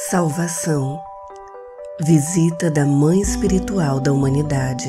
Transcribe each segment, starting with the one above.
Salvação. Visita da Mãe Espiritual da Humanidade.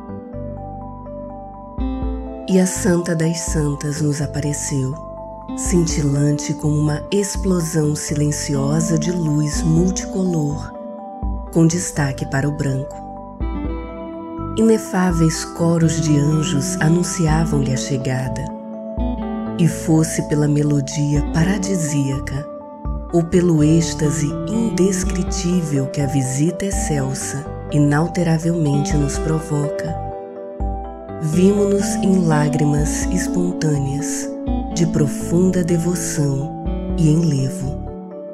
E a Santa das Santas nos apareceu, cintilante como uma explosão silenciosa de luz multicolor, com destaque para o branco. Inefáveis coros de anjos anunciavam-lhe a chegada, e fosse pela melodia paradisíaca ou pelo êxtase indescritível que a visita excelsa inalteravelmente nos provoca, vimo-nos em lágrimas espontâneas de profunda devoção e enlevo.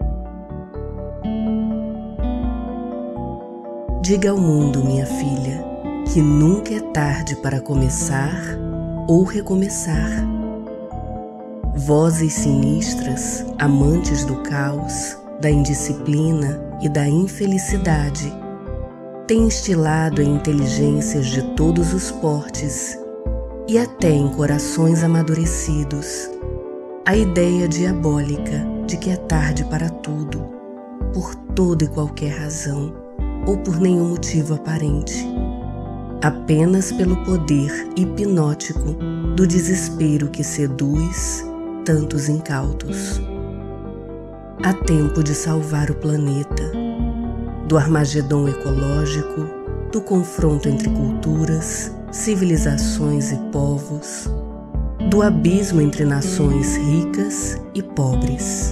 Diga ao mundo, minha filha, que nunca é tarde para começar ou recomeçar. Vozes sinistras, amantes do caos, da indisciplina e da infelicidade, têm instilado em inteligências de todos os portes e até em corações amadurecidos a ideia diabólica de que é tarde para tudo, por toda e qualquer razão ou por nenhum motivo aparente, apenas pelo poder hipnótico do desespero que seduz tantos incautos. Há tempo de salvar o planeta, do Armagedom ecológico, do confronto entre culturas, civilizações e povos, do abismo entre nações ricas e pobres.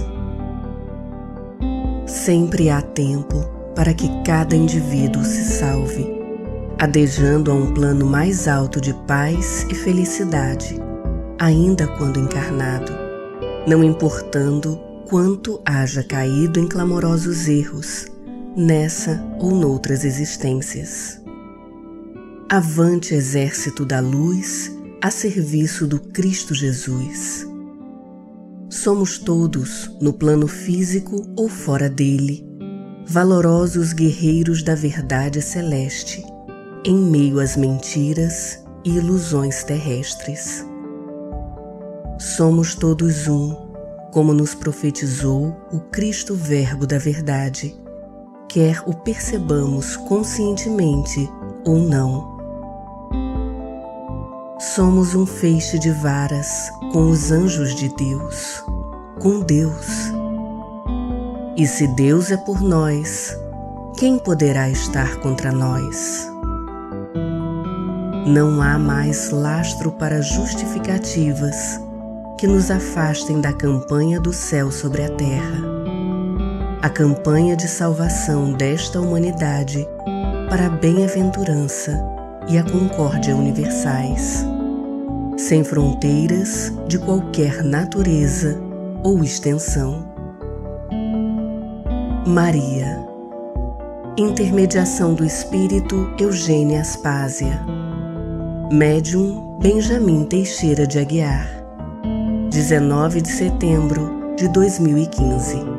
Sempre há tempo para que cada indivíduo se salve, adejando a um plano mais alto de paz e felicidade, ainda quando encarnado, não importando quanto haja caído em clamorosos erros, nessa ou noutras existências. Avante, exército da luz, a serviço do Cristo Jesus. Somos todos, no plano físico ou fora dele, valorosos guerreiros da verdade celeste, em meio às mentiras e ilusões terrestres. Somos todos um, como nos profetizou o Cristo Verbo da verdade, quer o percebamos conscientemente ou não. Somos um feixe de varas com os anjos de Deus, com Deus. E se Deus é por nós, quem poderá estar contra nós? Não há mais lastro para justificativas que nos afastem da campanha do céu sobre a terra, a campanha de salvação desta humanidade para a bem-aventurança e a concórdia universais, sem fronteiras de qualquer natureza ou extensão. Maria. Intermediação do Espírito Eugênia Aspásia. Médium Benjamin Teixeira de Aguiar. 19 de setembro de 2015.